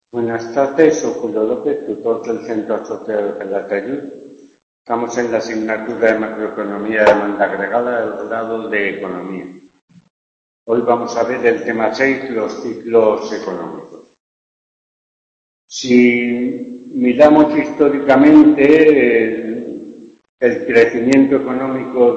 Buenas tardes, soy Julio López, tutor del Centro Asociado de Calatayud. Estamos en la asignatura de Macroeconomía de demanda agregada del grado de Economía. Hoy vamos a ver el tema 6, los ciclos económicos. Si miramos históricamente el crecimiento económico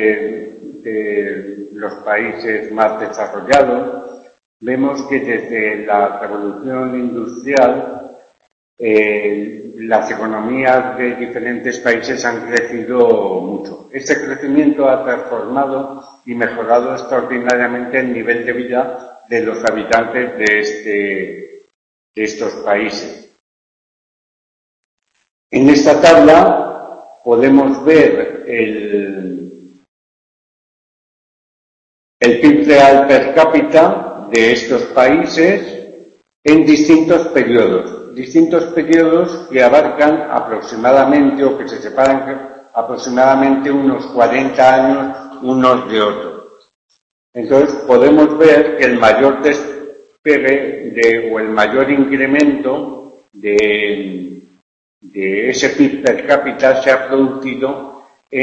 de los países más desarrollados, vemos que desde la revolución industrial las economías de diferentes países han crecido mucho. Este crecimiento ha transformado y mejorado extraordinariamente el nivel de vida de los habitantes de estos países. En esta tabla podemos ver el PIB real per cápita de estos países en distintos periodos que abarcan aproximadamente o que se separan aproximadamente unos 40 años unos de otros. Entonces podemos ver que el mayor despegue o el mayor incremento de ese PIB per cápita se ha producido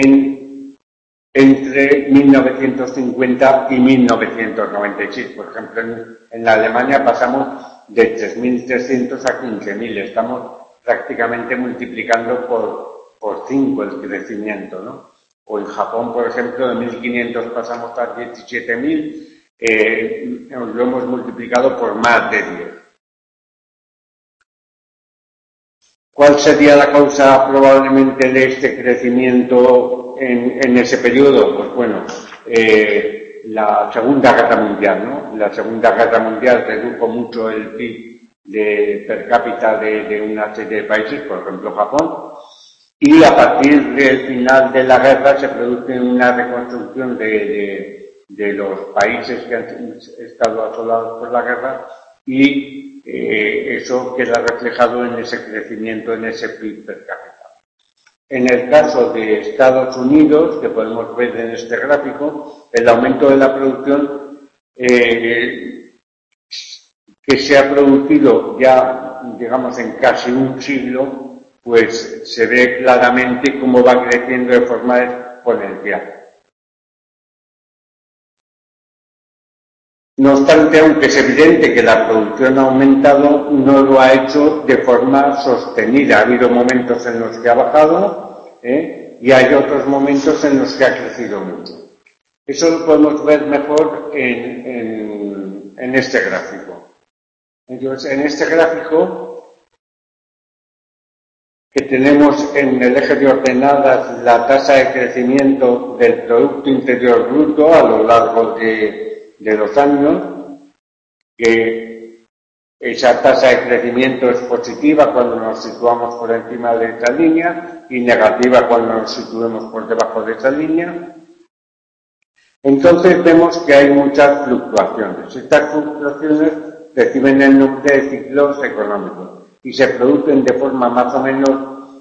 entre 1950 y 1996. Por ejemplo, en la Alemania pasamos de 3.300 a 15.000. Estamos prácticamente multiplicando por 5 el crecimiento, ¿no? O en Japón, por ejemplo, de 1.500 pasamos a 17.000, lo hemos multiplicado por más de 10. ¿Cuál sería la causa probablemente de este crecimiento en ese periodo? Pues bueno, la Segunda Guerra Mundial, ¿no? La Segunda Guerra Mundial redujo mucho el PIB per cápita de una serie de países, por ejemplo Japón, y a partir del final de la guerra se produce una reconstrucción de los países que han estado asolados por la guerra y eso queda reflejado en ese crecimiento, en ese PIB per cápita. En el caso de Estados Unidos, que podemos ver en este gráfico, el aumento de la producción que se ha producido ya, digamos, en casi un siglo, pues se ve claramente cómo va creciendo de forma exponencial. No obstante, aunque es evidente que la producción ha aumentado, no lo ha hecho de forma sostenida. Ha habido momentos en los que ha bajado y hay otros momentos en los que ha crecido mucho. Eso lo podemos ver mejor en este gráfico. Entonces, en este gráfico que tenemos en el eje de ordenadas la tasa de crecimiento del Producto Interior Bruto a lo largo de los años, que esa tasa de crecimiento es positiva cuando nos situamos por encima de esa línea y negativa cuando nos situemos por debajo de esa línea. Entonces vemos que hay muchas fluctuaciones. Estas fluctuaciones reciben el nombre de ciclos económicos y se producen de forma más o menos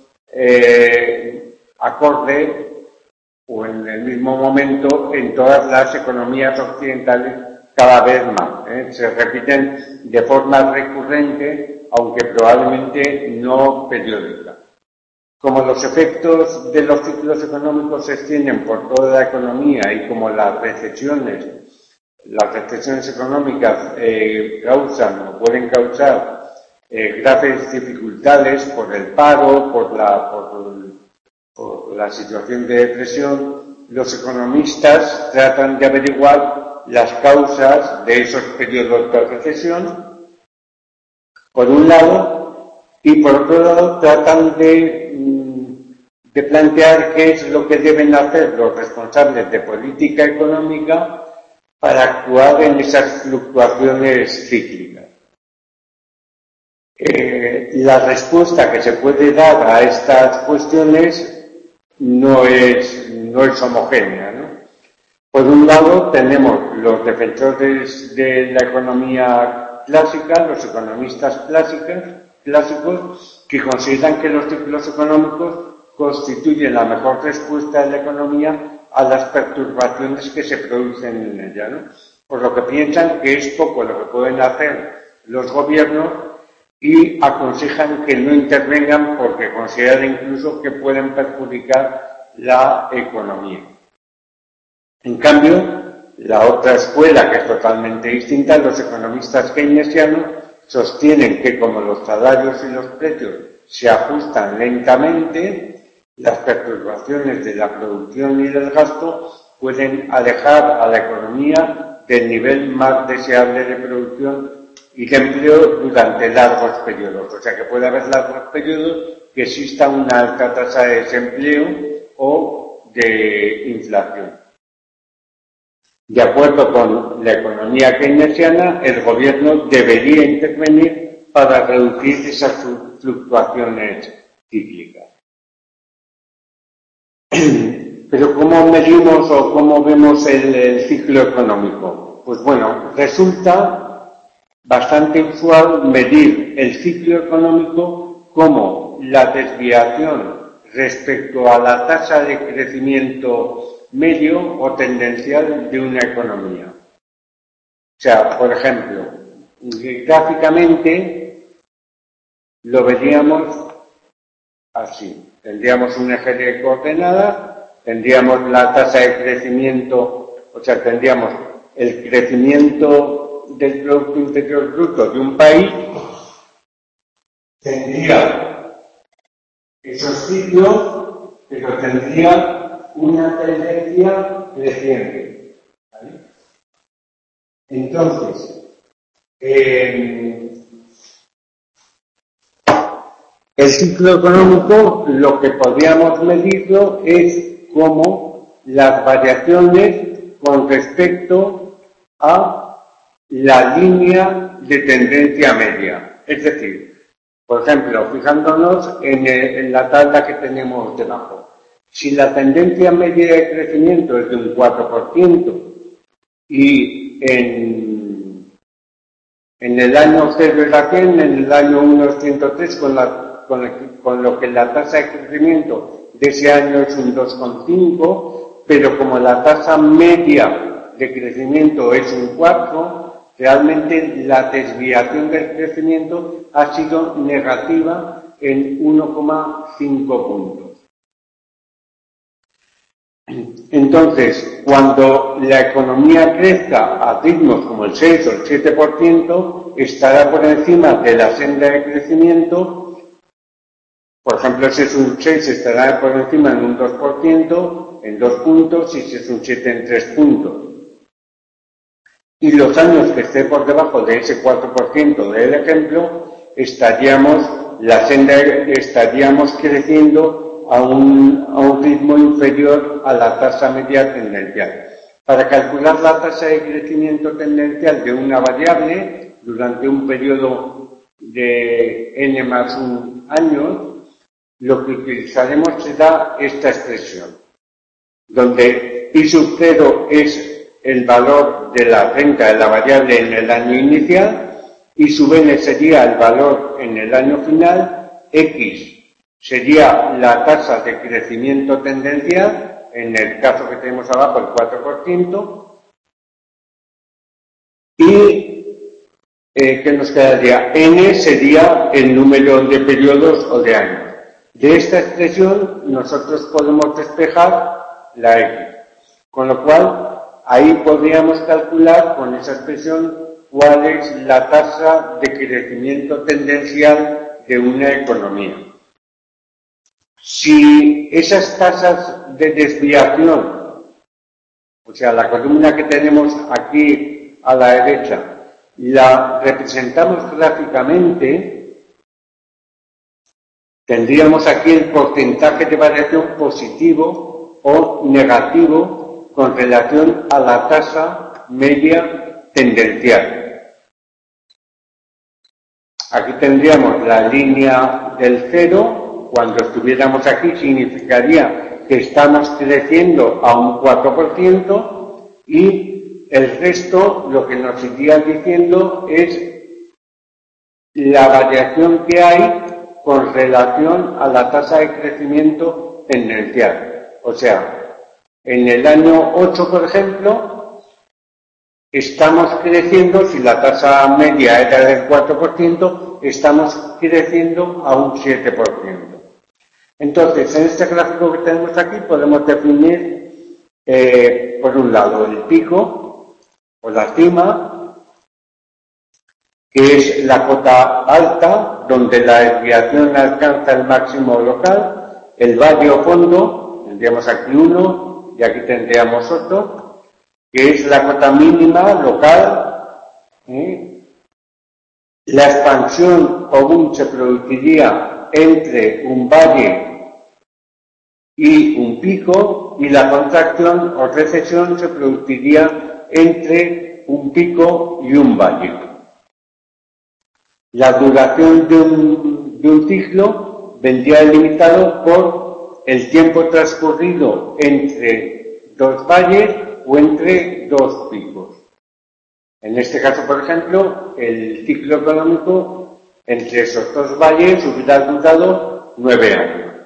acorde o en el mismo momento en todas las economías occidentales cada vez más. Se repiten de forma recurrente, aunque probablemente no periódica. Como los efectos de los ciclos económicos se extienden por toda la economía y como las recesiones económicas causan o pueden causar graves dificultades por el paro, por la situación de depresión, los economistas tratan de averiguar las causas de esos periodos de recesión, por un lado, y por otro lado tratan de plantear qué es lo que deben hacer los responsables de política económica para actuar en esas fluctuaciones cíclicas. La respuesta que se puede dar a estas cuestiones no es homogénea, ¿no? Por un lado tenemos los defensores de la economía clásica, los economistas clásicos, que consideran que los ciclos económicos constituyen la mejor respuesta de la economía a las perturbaciones que se producen en ella, ¿no? Por lo que piensan que es poco lo que pueden hacer los gobiernos y aconsejan que no intervengan porque consideran incluso que pueden perjudicar la economía. En cambio, la otra escuela, que es totalmente distinta, los economistas keynesianos sostienen que como los salarios y los precios se ajustan lentamente, las perturbaciones de la producción y del gasto pueden alejar a la economía del nivel más deseable de producción y de empleo durante largos periodos. O sea que puede haber largos periodos que exista una alta tasa de desempleo o de inflación. De acuerdo con la economía keynesiana, el gobierno debería intervenir para reducir esas fluctuaciones cíclicas. Pero ¿cómo medimos o cómo vemos el ciclo económico? Pues bueno, resulta bastante usual medir el ciclo económico como la desviación respecto a la tasa de crecimiento medio o tendencial de una economía. O sea, por ejemplo, gráficamente lo veríamos así. Tendríamos un eje de coordenadas, tendríamos la tasa de crecimiento, o sea, tendríamos el crecimiento del Producto Interior Bruto de un país, tendría esos ciclos, pero tendría una tendencia creciente. ¿Vale? Entonces, el ciclo económico, lo que podríamos medirlo es como las variaciones con respecto a la línea de tendencia media. Es decir, por ejemplo, fijándonos en la tabla que tenemos debajo. Si la tendencia media de crecimiento es de un 4% y en el año 0 es la 100, en el año 1 es 103, con lo que la tasa de crecimiento de ese año es un 2,5, pero como la tasa media de crecimiento es un 4, realmente la desviación del crecimiento ha sido negativa en 1,5 puntos. Entonces, cuando la economía crezca a ritmos como el 6 o el 7%, estará por encima de la senda de crecimiento. Por ejemplo, si es un 6, estará por encima en un 2%, en 2 puntos, y si es un 7, en 3 puntos. Y los años que esté por debajo de ese 4% del ejemplo, estaríamos creciendo a un ritmo inferior a la tasa media tendencial. Para calcular la tasa de crecimiento tendencial de una variable durante un periodo de n+1 años, lo que utilizaremos será esta expresión, donde I sub 0 es el valor de la renta de la variable en el año inicial, I sub n sería el valor en el año final, x sería la tasa de crecimiento tendencial, en el caso que tenemos abajo el 4%, y ¿qué nos quedaría? N sería el número de periodos o de años. De esta expresión nosotros podemos despejar la X, con lo cual ahí podríamos calcular con esa expresión cuál es la tasa de crecimiento tendencial de una economía. Si esas tasas de desviación, o sea, la columna que tenemos aquí a la derecha, la representamos gráficamente, tendríamos aquí el porcentaje de variación positivo o negativo con relación a la tasa media tendencial. Aquí tendríamos la línea del 0. Cuando estuviéramos aquí significaría que estamos creciendo a un 4% y el resto lo que nos iría diciendo es la variación que hay con relación a la tasa de crecimiento tendencial. O sea, en el año 8, por ejemplo, estamos creciendo, si la tasa media era del 4%, estamos creciendo a un 7%. Entonces, en este gráfico que tenemos aquí podemos definir, por un lado, el pico o la cima, que es la cota alta, donde la desviación alcanza el máximo local, el valle o fondo, tendríamos aquí uno y aquí tendríamos otro, que es la cota mínima local. La expansión o boom se produciría entre un valle y un pico, y la contracción o recesión se produciría entre un pico y un valle. La duración de un ciclo vendría delimitado por el tiempo transcurrido entre dos valles o entre dos picos. En este caso, por ejemplo, el ciclo económico entre esos dos valles hubiera durado 9 años.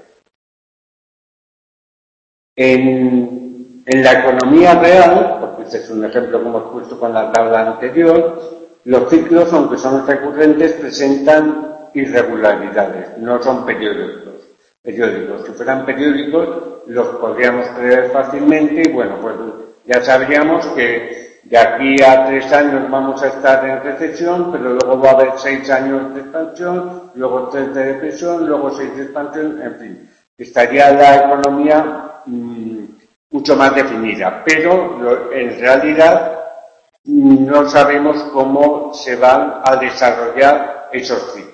En la economía real, porque este es un ejemplo que hemos puesto con la tabla anterior, los ciclos, aunque son recurrentes, presentan irregularidades, no son periódicos. Si fueran periódicos, los podríamos prever fácilmente y bueno, pues ya sabríamos que de aquí a 3 años vamos a estar en recesión, pero luego va a haber 6 años de expansión, luego 3 de depresión, luego 6 de expansión, en fin. Estaría la economía mucho más definida, pero en realidad no sabemos cómo se van a desarrollar esos ciclos.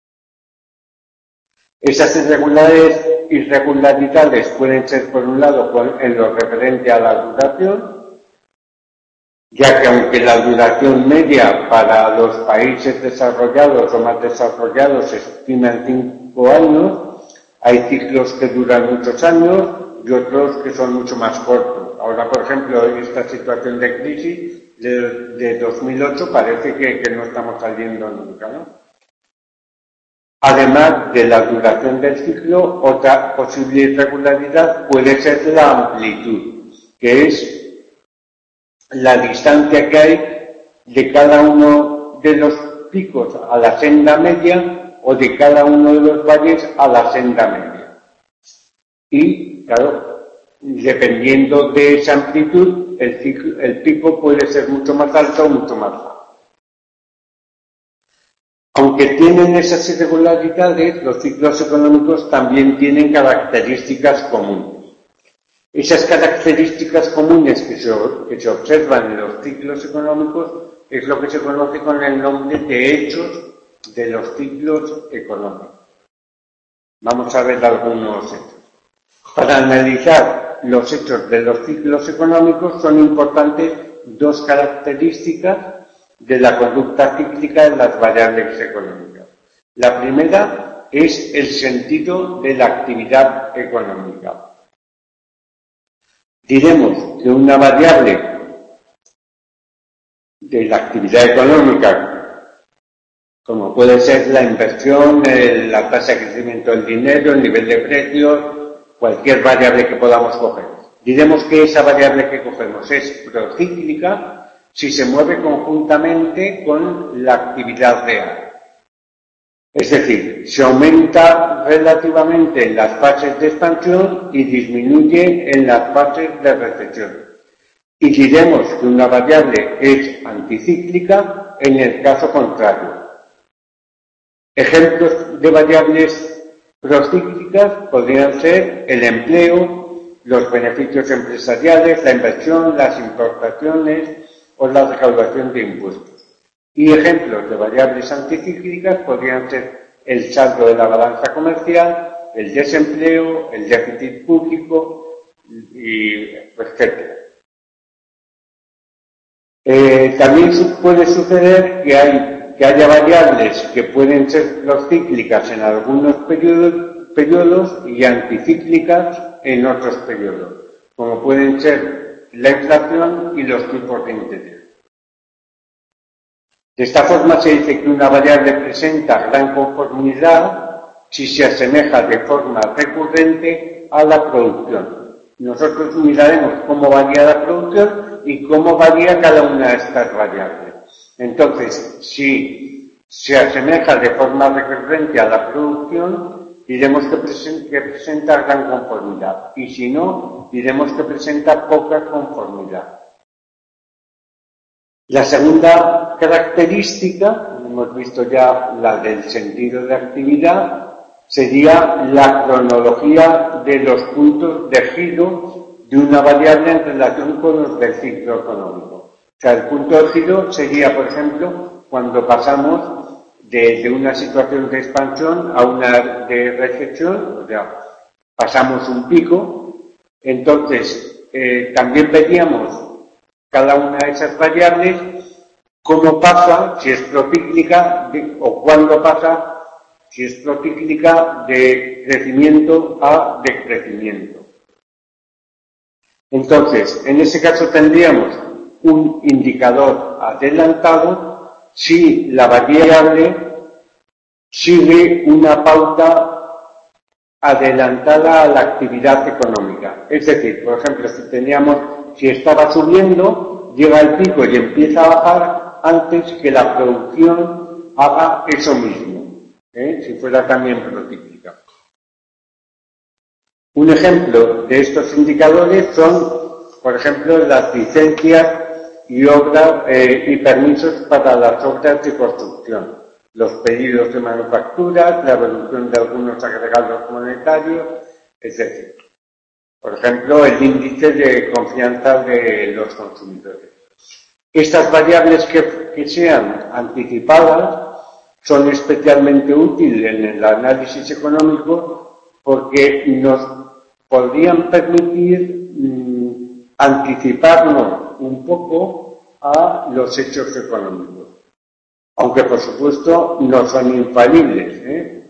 Esas irregularidades pueden ser, por un lado, en lo referente a la duración, ya que aunque la duración media para los países desarrollados o más desarrollados se estima en 5 años, hay ciclos que duran muchos años y otros que son mucho más cortos. Ahora, por ejemplo, en esta situación de crisis de 2008 parece que no estamos saliendo nunca, ¿no? Además de la duración del ciclo, otra posible irregularidad puede ser la amplitud, que es la distancia que hay de cada uno de los picos a la senda media o de cada uno de los valles a la senda media. Y, claro, dependiendo de esa amplitud, el pico puede ser mucho más alto o mucho más bajo. Aunque tienen esas irregularidades, los ciclos económicos también tienen características comunes. Esas características comunes que se observan en los ciclos económicos es lo que se conoce con el nombre de hechos de los ciclos económicos. Vamos a ver algunos hechos. Para analizar los hechos de los ciclos económicos son importantes dos características de la conducta cíclica de las variables económicas. La primera es el sentido de la actividad económica. Diremos que una variable de la actividad económica, como puede ser la inversión, la tasa de crecimiento del dinero, el nivel de precios, cualquier variable que podamos coger. Diremos que esa variable que cogemos es procíclica si se mueve conjuntamente con la actividad real. Es decir, se aumenta relativamente en las fases de expansión y disminuye en las fases de recesión. Y diremos que una variable es anticíclica en el caso contrario. Ejemplos de variables procíclicas podrían ser el empleo, los beneficios empresariales, la inversión, las importaciones o la recaudación de impuestos. Y ejemplos de variables anticíclicas podrían ser el saldo de la balanza comercial, el desempleo, el déficit público, etc. También puede suceder que haya variables que pueden ser procíclicas en algunos periodos y anticíclicas en otros periodos, como pueden ser la inflación y los tipos de interés. De esta forma se dice que una variable presenta gran conformidad si se asemeja de forma recurrente a la producción. Nosotros miraremos cómo varía la producción y cómo varía cada una de estas variables. Entonces, si se asemeja de forma recurrente a la producción, diremos que presenta gran conformidad, y si no, diremos que presenta poca conformidad. La segunda característica, hemos visto ya la del sentido de actividad, sería la cronología de los puntos de giro de una variable en relación con los del ciclo económico. O sea, el punto de giro sería, por ejemplo, cuando pasamos de una situación de expansión a una de recesión, o sea, pasamos un pico. Entonces, también veríamos cada una de esas variables, cómo pasa, si es procíclica, o cuándo pasa, si es procíclica, de crecimiento a decrecimiento. Entonces, en ese caso tendríamos un indicador adelantado si la variable sigue una pauta adelantada a la actividad económica. Es decir, por ejemplo, si estaba subiendo, llega el pico y empieza a bajar antes que la producción haga eso mismo, si fuera también procíclica. Un ejemplo de estos indicadores son, por ejemplo, las licencias y obras y permisos para las obras de construcción, los pedidos de manufacturas, la evolución de algunos agregados monetarios, etc. Por ejemplo, el índice de confianza de los consumidores. Estas variables que sean anticipadas son especialmente útiles en el análisis económico porque nos podrían permitir anticiparnos un poco a los hechos económicos, aunque por supuesto no son infalibles.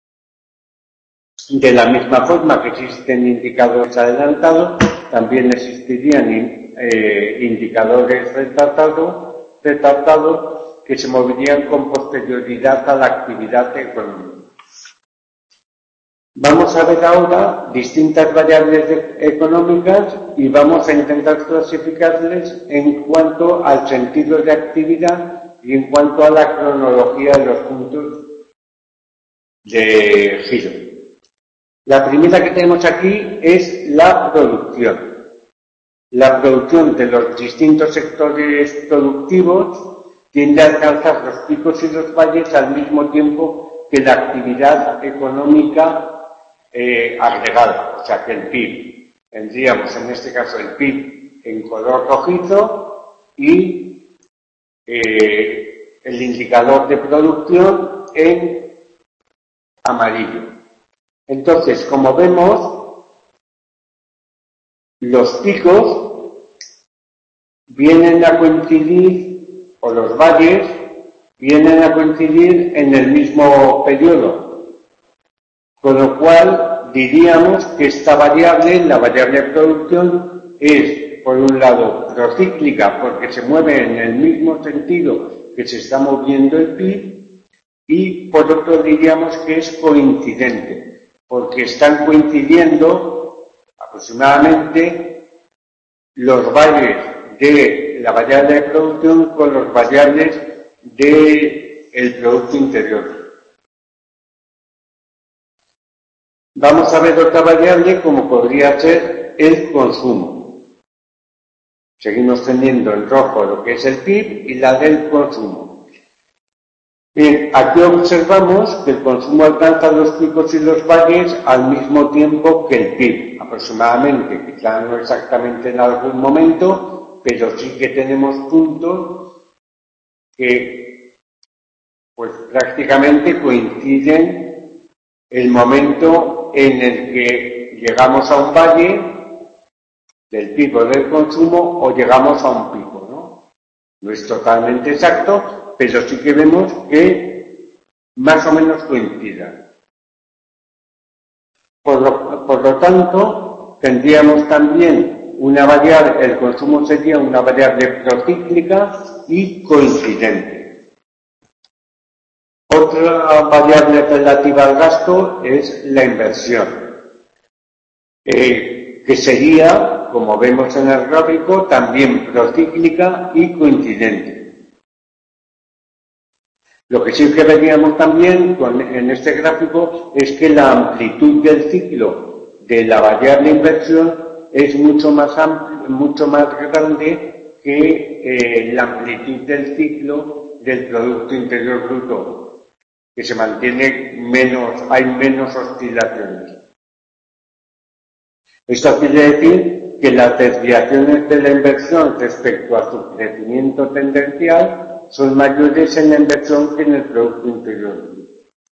De la misma forma que existen indicadores adelantados, también existirían indicadores retardados que se moverían con posterioridad a la actividad económica. Vamos a ver ahora distintas variables económicas y vamos a intentar clasificarles en cuanto al sentido de actividad y en cuanto a la cronología de los puntos de giro. La primera que tenemos aquí es la producción. La producción de los distintos sectores productivos tiende a alcanzar los picos y los valles al mismo tiempo que la actividad económica agregada, o sea que el PIB. Tendríamos en este caso el PIB en color rojizo y el indicador de producción en amarillo. Entonces, como vemos, los picos vienen a coincidir, o los valles vienen a coincidir en el mismo periodo. Con lo cual, diríamos que esta variable, la variable de producción, es, por un lado, procíclica, porque se mueve en el mismo sentido que se está moviendo el PIB, y por otro diríamos que es coincidente, porque están coincidiendo aproximadamente los valles de la variable de producción con los variables del Producto Interior. Vamos a ver otra variable como podría ser el consumo. Seguimos teniendo en rojo lo que es el PIB y la del consumo. Bien, aquí observamos que el consumo alcanza los picos y los valles al mismo tiempo que el PIB, aproximadamente, quizá no exactamente en algún momento, pero sí que tenemos puntos que pues prácticamente coinciden el momento en el que llegamos a un valle del pico del consumo o llegamos a un pico, ¿no? No es totalmente exacto, pero sí que vemos que más o menos coincidan. Por lo tanto, tendríamos también una variable, el consumo sería una variable procíclica y coincidente. Otra variable relativa al gasto es la inversión, que sería, como vemos en el gráfico, también procíclica y coincidente. Lo que sí que veríamos también en este gráfico es que la amplitud del ciclo de la variable inversión es mucho más grande que la amplitud del ciclo del Producto Interior Bruto, que se mantiene hay menos oscilaciones. Esto quiere decir que las desviaciones de la inversión respecto a su crecimiento tendencial son mayores en la inversión que en el Producto Interior Bruto.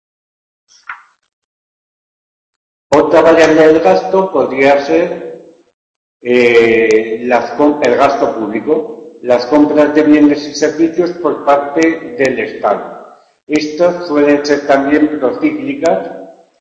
Otra variable del gasto podría ser el gasto público, las compras de bienes y servicios por parte del Estado. Estas suelen ser también procíclicas,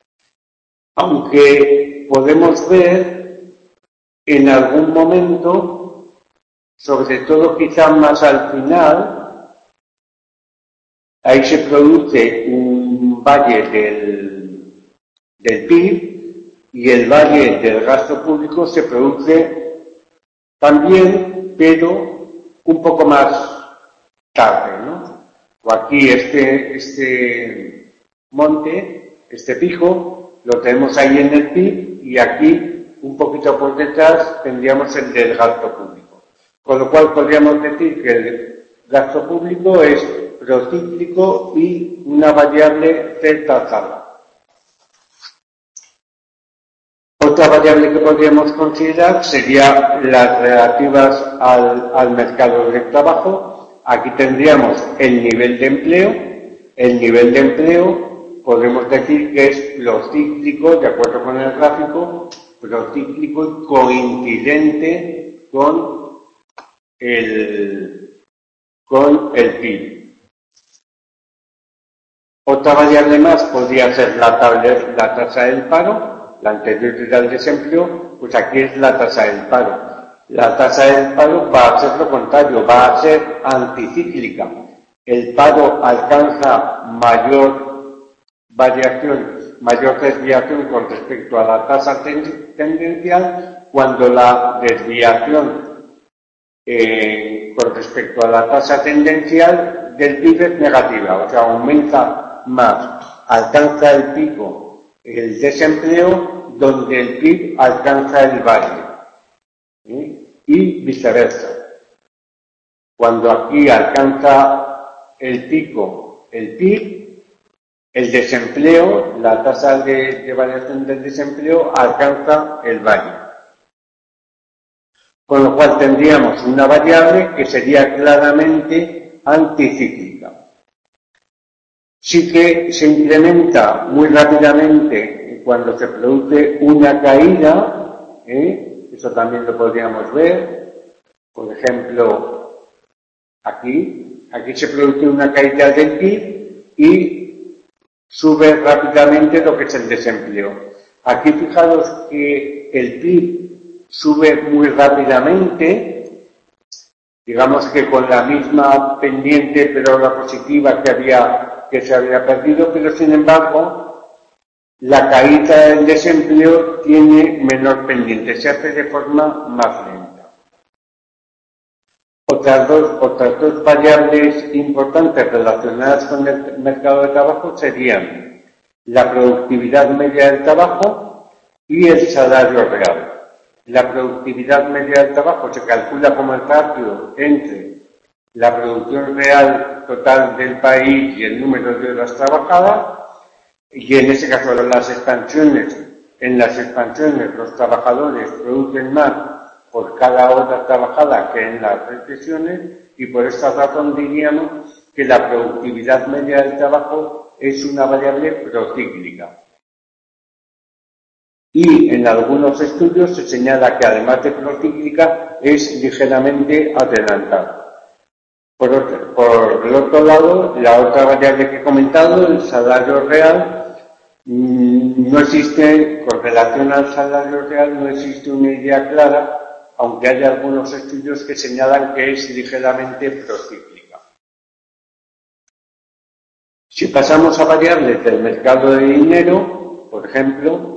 aunque podemos ver en algún momento, sobre todo quizá más al final, ahí se produce un valle del PIB y el valle del gasto público se produce también, pero un poco más tarde, ¿no? O aquí este monte, este pico, lo tenemos ahí en el PIB y aquí un poquito por detrás tendríamos el del gasto público. Con lo cual podríamos decir que el gasto público es procíclico y una variable Z-tabla. Otra variable que podríamos considerar sería las relativas al mercado del trabajo. Aquí tendríamos el nivel de empleo. El nivel de empleo podemos decir que es procíclico, de acuerdo con el gráfico, procíclico y coincidente con el PIB. Otra variable más podría ser la tasa del paro, la anterior era el desempleo, pues aquí es la tasa del paro. La tasa del paro va a ser lo contrario, va a ser anticíclica. El paro alcanza mayor desviación con respecto a la tasa tendencial cuando la desviación con respecto a la tasa tendencial del PIB es negativa, o sea, aumenta más, alcanza el pico el desempleo donde el PIB alcanza el valle, y viceversa. Cuando aquí alcanza el pico el PIB, el desempleo, la tasa de variación del desempleo alcanza el valle. Con lo cual tendríamos una variable que sería claramente anticíclica. Sí que se incrementa muy rápidamente cuando se produce una caída, eso también lo podríamos ver. Por ejemplo, aquí se produce una caída del PIB y sube rápidamente lo que es el desempleo. Aquí fijaros que el PIB sube muy rápidamente, digamos que con la misma pendiente pero la positiva que se había perdido, pero sin embargo la caída del desempleo tiene menor pendiente, se hace de forma más lenta. Otras dos variables importantes relacionadas con el mercado de trabajo serían la productividad media del trabajo y el salario real. La productividad media del trabajo se calcula como el ratio entre la producción real total del país y el número de horas trabajadas, y en ese caso en las expansiones los trabajadores producen más por cada hora trabajada que en las recesiones, y por esta razón diríamos que la productividad media del trabajo es una variable procíclica. Y en algunos estudios se señala que además de procíclica es ligeramente adelantada. Por el otro lado, la otra variable que he comentado, el salario real, no existe, con relación al salario real, no existe una idea clara, aunque hay algunos estudios que señalan que es ligeramente procíclica. Si pasamos a variables del mercado de dinero, por ejemplo,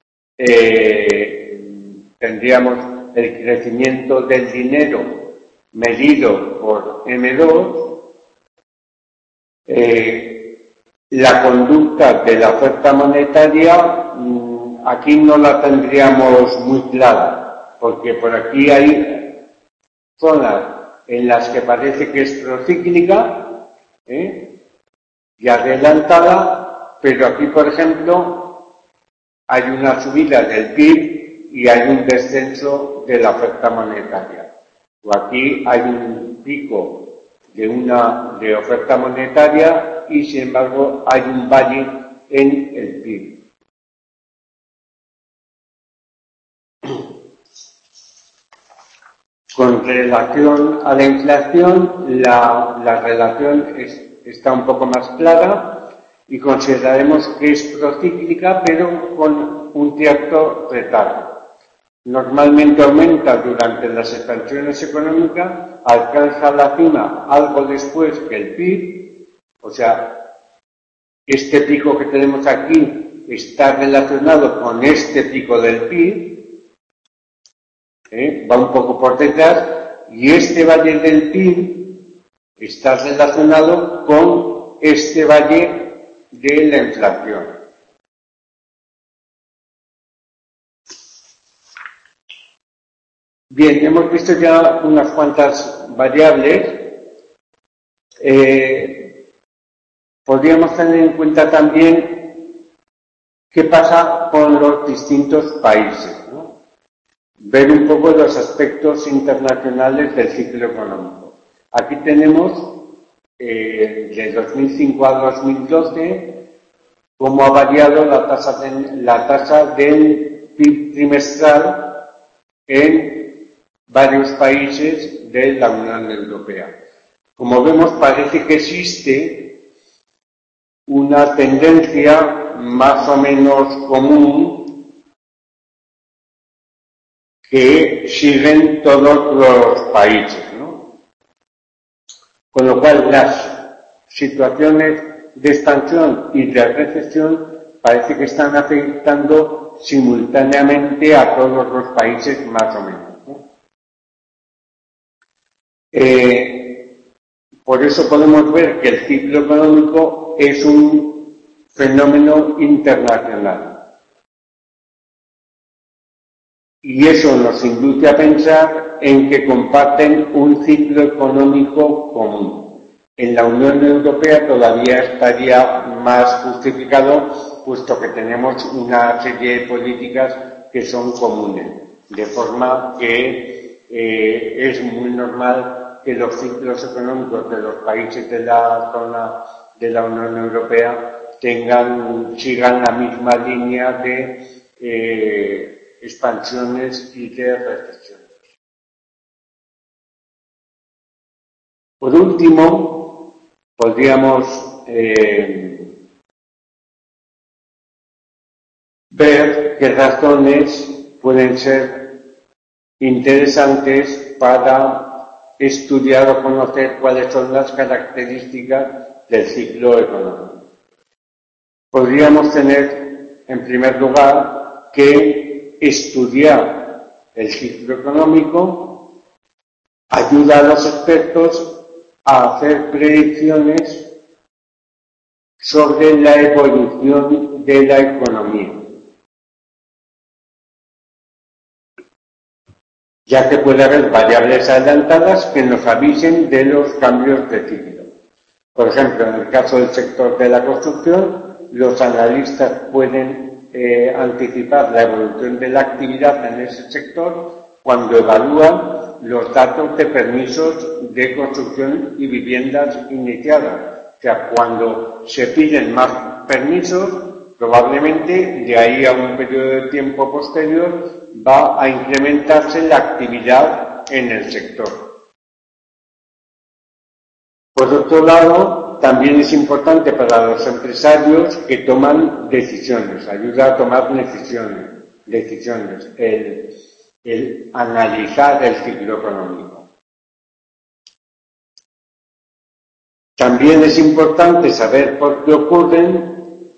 tendríamos el crecimiento del dinero medido por M2, La conducta de la oferta monetaria aquí no la tendríamos muy clara, porque por aquí hay zonas en las que parece que es procíclica y adelantada, pero aquí, por ejemplo, hay una subida del PIB y hay un descenso de la oferta monetaria. O aquí hay un pico de oferta monetaria y, sin embargo, hay un valle en el PIB. Con relación a la inflación, la relación está un poco más clara y consideraremos que es procíclica, pero con un cierto retardo. Normalmente aumenta durante las expansiones económicas, alcanza la cima algo después que el PIB, o sea, este pico que tenemos aquí está relacionado con este pico del PIB, va un poco por detrás, y este valle del PIB está relacionado con este valle de la inflación. Bien, hemos visto ya unas cuantas variables. Podríamos tener en cuenta también qué pasa con los distintos países, ¿no? Ver un poco los aspectos internacionales del ciclo económico. Aquí tenemos de 2005 a 2012 cómo ha variado la tasa del PIB trimestral en varios países de la Unión Europea. Como vemos, parece que existe una tendencia más o menos común que siguen todos los países, ¿no? Con lo cual, las situaciones de expansión y de recesión parece que están afectando simultáneamente a todos los países más o menos, ¿no? Por eso podemos ver que el ciclo económico es un fenómeno internacional. Y eso nos induce a pensar en que comparten un ciclo económico común. En la Unión Europea todavía estaría más justificado, puesto que tenemos una serie de políticas que son comunes, de forma que es muy normal que los ciclos económicos de los países de la zona de la Unión Europea sigan la misma línea de expansiones y de recesiones. Por último, podríamos ver qué razones pueden ser interesantes para estudiar o conocer cuáles son las características del ciclo económico. Podríamos tener, en primer lugar, que estudiar el ciclo económico ayuda a los expertos a hacer predicciones sobre la evolución de la economía, ya que puede haber variables adelantadas que nos avisen de los cambios de ciclo. Por ejemplo, en el caso del sector de la construcción, los analistas pueden anticipar la evolución de la actividad en ese sector cuando evalúan los datos de permisos de construcción y viviendas iniciadas. O sea, cuando se piden más permisos, probablemente de ahí a un periodo de tiempo posterior va a incrementarse la actividad en el sector. Por otro lado, también es importante para los empresarios que toman decisiones, ayuda a tomar decisiones, el analizar el ciclo económico. También es importante saber por qué ocurren,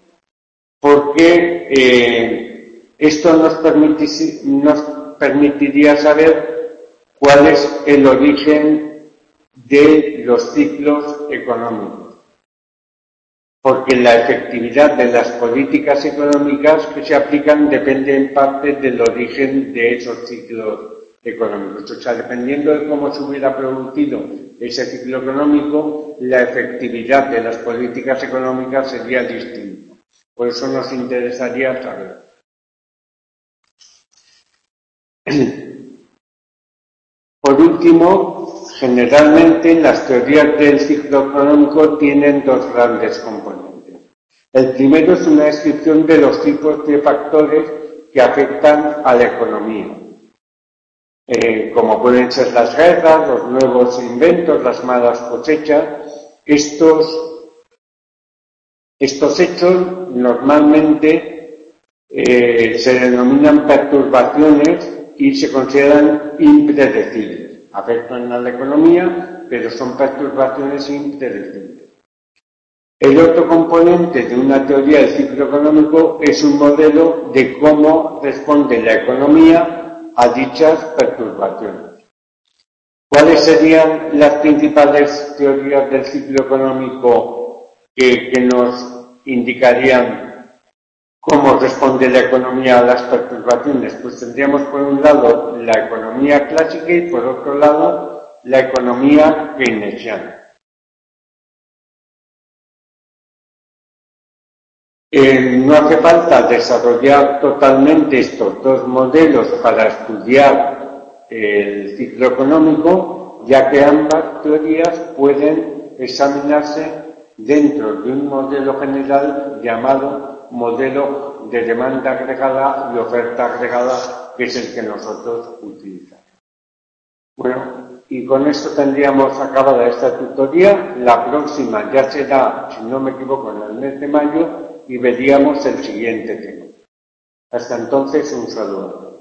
porque esto nos permitiría saber cuál es el origen de los ciclos económicos. porque la efectividad de las políticas económicas que se aplican depende en parte del origen de esos ciclos económicos. O sea, dependiendo de cómo se hubiera producido ese ciclo económico, la efectividad de las políticas económicas sería distinta. Por eso nos interesaría saber. Por último, generalmente las teorías del ciclo económico tienen dos grandes componentes. El primero es una descripción de los tipos de factores que afectan a la economía, como pueden ser las guerras, los nuevos inventos, las malas cosechas. Estos hechos normalmente se denominan perturbaciones y se consideran impredecibles. Afectan a la economía, pero son perturbaciones impredecibles. El otro componente de una teoría del ciclo económico es un modelo de cómo responde la economía a dichas perturbaciones. ¿Cuáles serían las principales teorías del ciclo económico que nos indicarían cómo responde la economía a las perturbaciones? Pues tendríamos por un lado la economía clásica y por otro lado la economía keynesiana. No hace falta desarrollar totalmente estos dos modelos para estudiar el ciclo económico, ya que ambas teorías pueden examinarse dentro de un modelo general llamado modelo de demanda agregada y oferta agregada, que es el que nosotros utilizamos. Bueno, y con esto tendríamos acabada esta tutoría. La próxima ya será, si no me equivoco, en el mes de mayo y veríamos el siguiente tema. Hasta entonces, un saludo.